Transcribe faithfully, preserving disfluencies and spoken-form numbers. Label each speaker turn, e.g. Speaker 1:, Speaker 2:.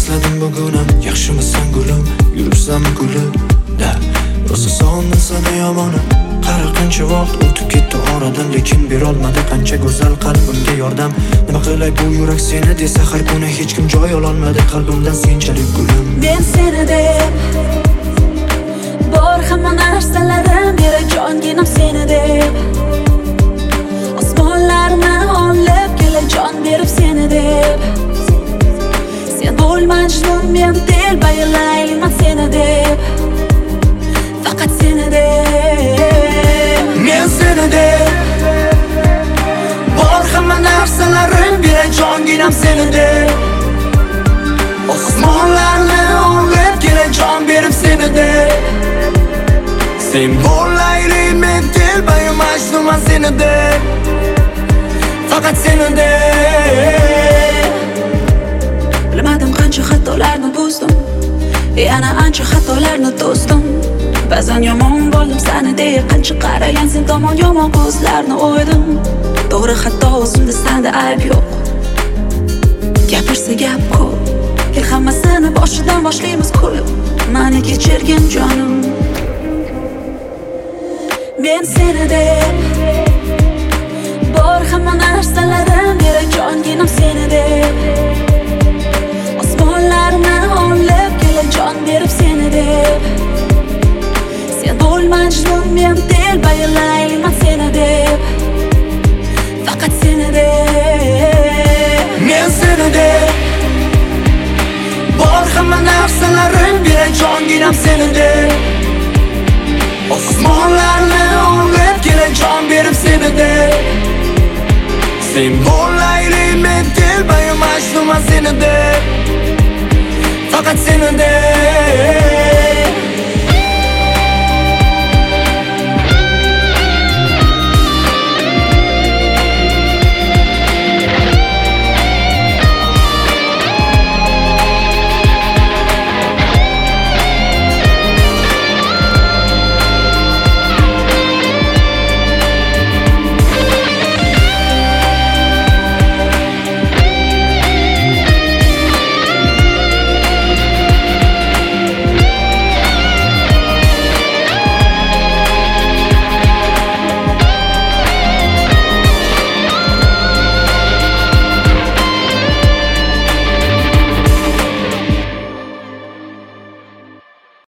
Speaker 1: esladim bugunam. Yaxshimisan gulim, yuribsan gulida. Rosa sog'insan yomonim. Qara qancha vaqt o'tib ketdi oradan, lekin berolmadi qancha go'zal qalbimga yordam. Nima qilay bu yurak seni desa har kuni hech kim joy ololmadi qalbimdan senchalik gulim.
Speaker 2: Men seni deb bor hamma narsalarim bera jonginam seni deb. Osmonlarni olib kela jon berib seni deb. Sen bo'lmajnun men telbalayman seni deb. Faqat seni deb.
Speaker 1: Men seni deb bor hamma narsalarim bera jonginam seni deb. Osmonlarni olib kela jon berib seni deb. Sen bo'layli men telbayim majnunman seni deb. Faqat seni deb.
Speaker 2: Bilmadim qancha xatolarni buzdim, yana ancha xatolarni to'sdim. Ba'zan yomon bo'ldim seni deb, qancha qaragan sen tomon yomon ko'zlarni o'ydim. To'g'ri xato o'zimda, senda ayb yo'q. Gapirsa gap ko'p, kel hammasini boshidan boshlaymiz kulib. Mani kechirgin jonim. Men seni deb bor hamma narsalarim bera jonginam seni deb. Osmonlarni olib kela jon berib seni deb. Sen bo'lmajnun men telbalayman seni deb. Faqat seni deb.
Speaker 1: Men seni deb bor hamma narsalarim bera jonginam seni deb. Osmonlarni olib kela jon berib seni deb. Sen bo'layli men telbayim majnunman seni deb. Faqat seni deb.